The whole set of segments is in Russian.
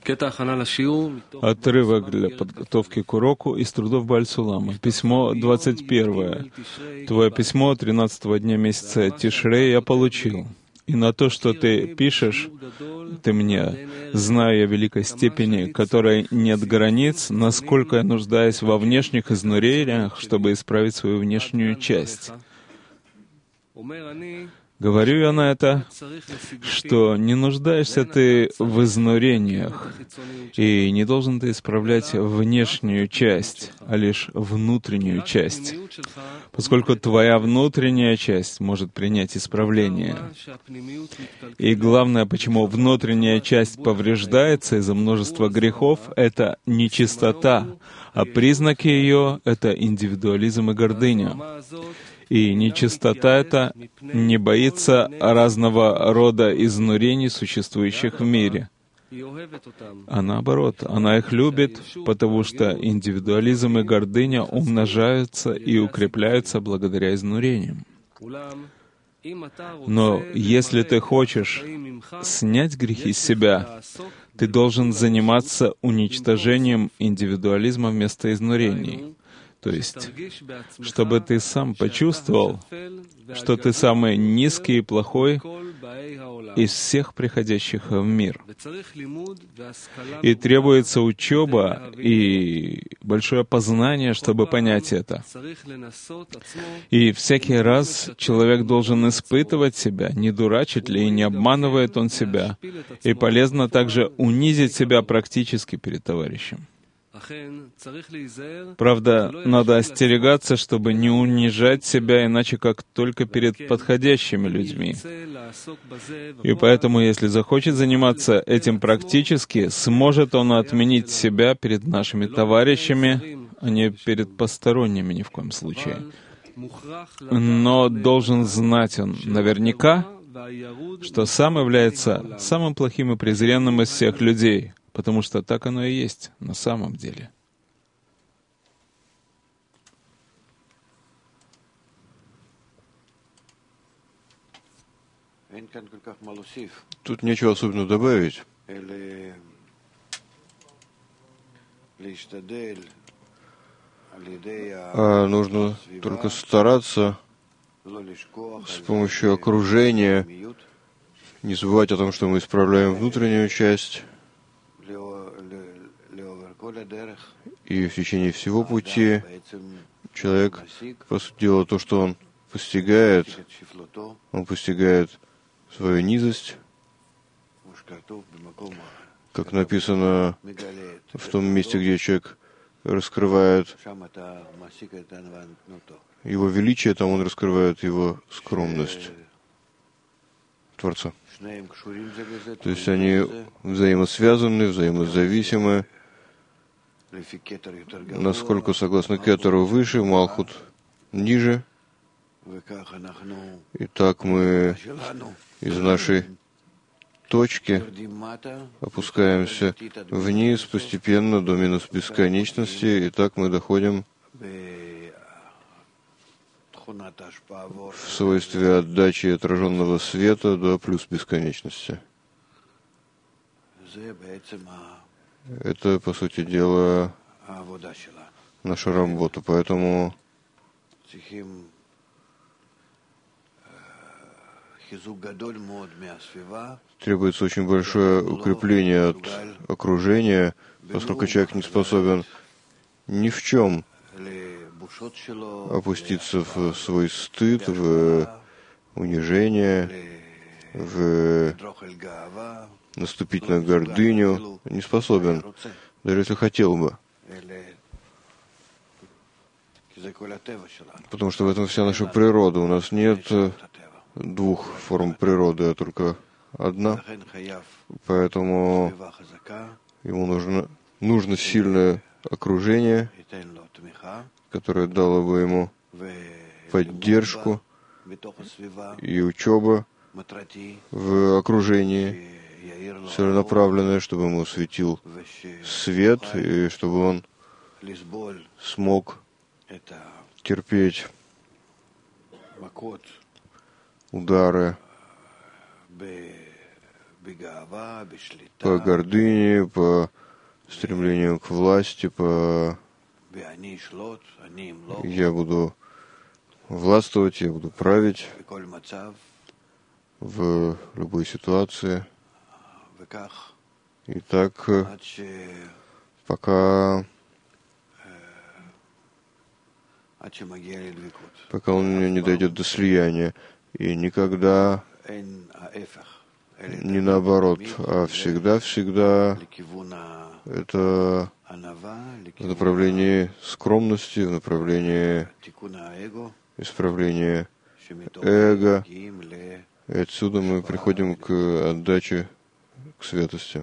Отрывок для подготовки к уроку из трудов Бааль-Сулама. Письмо 21. Твое письмо 13-го дня месяца Тишрей я получил. И на то, что ты пишешь, ты мне, зная я великой степени, которой нет границ, насколько я нуждаюсь во внешних изнурениях, чтобы исправить свою внешнюю часть. Говорю я на это, что не нуждаешься ты в изнурениях, и не должен ты исправлять внешнюю часть, а лишь внутреннюю часть, поскольку твоя внутренняя часть может принять исправление. И главное, почему внутренняя часть повреждается из-за множества грехов, это нечистота, а признаки ее — это индивидуализм и гордыня. И нечистота эта не боится разного рода изнурений, существующих в мире. А наоборот, она их любит, потому что индивидуализм и гордыня умножаются и укрепляются благодаря изнурениям. Но если ты хочешь снять грехи с себя, ты должен заниматься уничтожением индивидуализма вместо изнурений. То есть, чтобы ты сам почувствовал, что ты самый низкий и плохой из всех приходящих в мир. И требуется учеба и большое познание, чтобы понять это. И всякий раз человек должен испытывать себя, не дурачит ли и не обманывает он себя. И полезно также унизить себя практически перед товарищем. Правда, надо остерегаться, чтобы не унижать себя, иначе как только перед подходящими людьми. И поэтому, если захочет заниматься этим практически, сможет он отменить себя перед нашими товарищами, а не перед посторонними ни в коем случае. Но должен знать он наверняка, что сам является самым плохим и презренным из всех людей, потому что так оно и есть на самом деле. Тут нечего особенно добавить. А нужно только стараться с помощью окружения не забывать о том, что мы исправляем внутреннюю часть, и в течение всего пути человек, по сути дела, то, что он постигает свою низость, как написано в том месте, где человек раскрывает его величие, там он раскрывает его скромность Творца. То есть они взаимосвязаны, взаимозависимы. Насколько согласно Кетеру выше, Малхут ниже. И так мы из нашей точки опускаемся вниз постепенно до минус бесконечности, и так мы доходим в свойстве отдачи отраженного света до плюс бесконечности. Это, по сути дела, наша работа. Поэтому требуется очень большое укрепление от окружения, поскольку человек не способен ни в чем опуститься в свой стыд, в унижение, в наступить на гордыню, не способен, даже если хотел бы. Потому что в этом вся наша природа. У нас нет двух форм природы, а только одна. Поэтому ему нужно сильное окружение, которое дало бы ему поддержку и учеба в окружении, целенаправленное, чтобы ему светил свет, и чтобы он смог терпеть удары по гордыне, по стремлению к власти, по «я буду властвовать, я буду править в любой ситуации». И так, пока он у меня не дойдет до слияния. И никогда не наоборот, а всегда это в направлении скромности, в направлении исправления эго. И отсюда мы приходим к отдаче, к святости.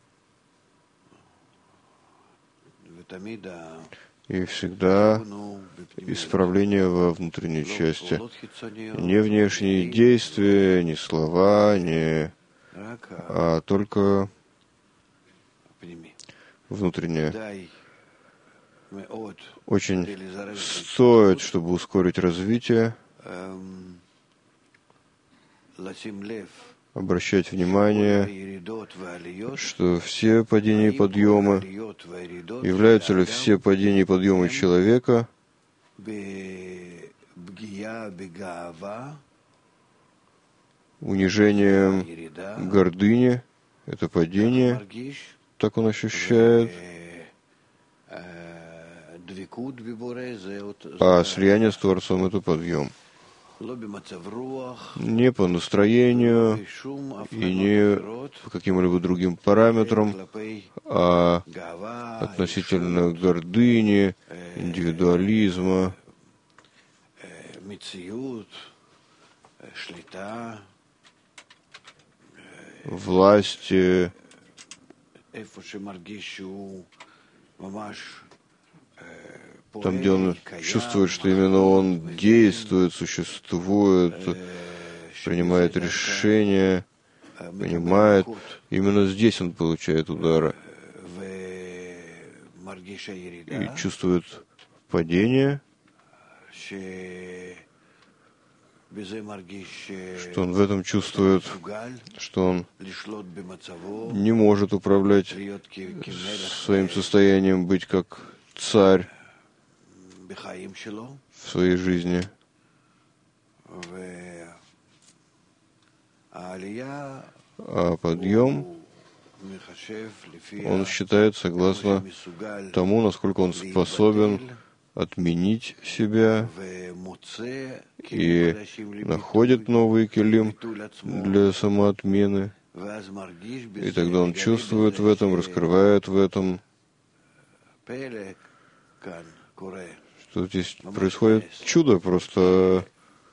И всегда исправление во внутренней части. Не внешние действия, не слова, а только внутреннее. Очень стоит, чтобы ускорить развитие, обращать внимание, что все падения и подъемы, являются ли все падения и подъемы человека унижением гордыни, это падение, так он ощущает, а слияние с Творцом — это подъем. Не по настроению и не по каким-либо другим параметрам, а относительно гордыни, индивидуализма, власти, там, где он чувствует, что именно он действует, существует, принимает решения, понимает, именно здесь он получает удары и чувствует падение, что он в этом чувствует, что он не может управлять своим состоянием, быть как царь в своей жизни. А подъем он считает согласно тому, насколько он способен отменить себя и находит новый килим для самоотмены. И тогда он чувствует в этом, раскрывает в этом, что здесь происходит чудо, просто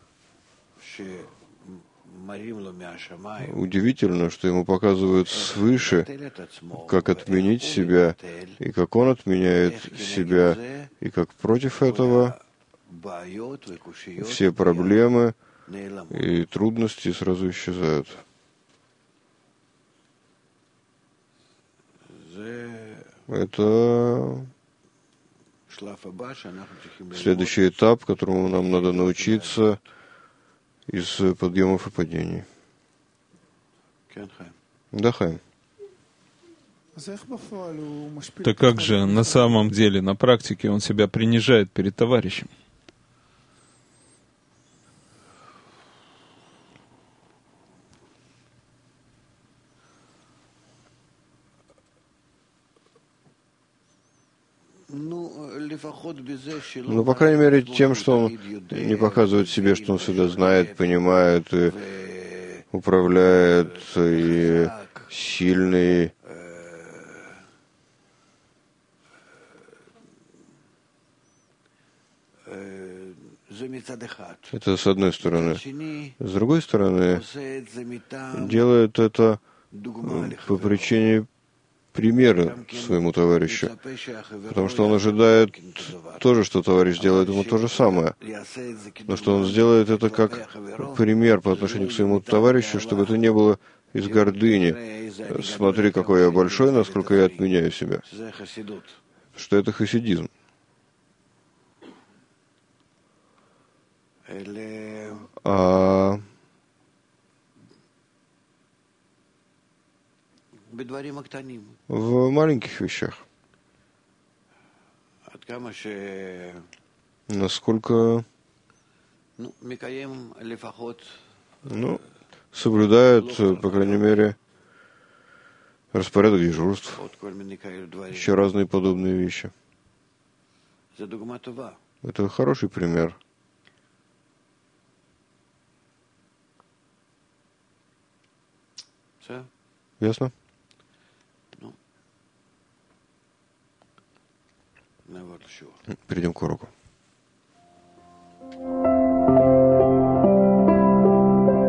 удивительно, что ему показывают свыше, как отменить себя, и как он отменяет себя, и как против этого все проблемы и трудности сразу исчезают. Это следующий этап, которому нам надо научиться из подъемов и падений. Да, Хайм. Так как же на самом деле, на практике он себя принижает перед товарищем? Ну, по крайней мере, тем, что он не показывает себе, что он всегда знает, понимает и управляет, и сильный, это с одной стороны. С другой стороны, делает это по причине примера своему товарищу, потому что он ожидает тоже, что товарищ делает ему то же самое, но что он сделает это как пример по отношению к своему товарищу, чтобы это не было из гордыни. Смотри, какой я большой, насколько я отменяю себя. Что это хасидизм. А в маленьких вещах. Насколько соблюдают, по крайней мере, распорядок дежурств, еще разные подобные вещи. Это хороший пример. Ясно? Перейдем к уроку.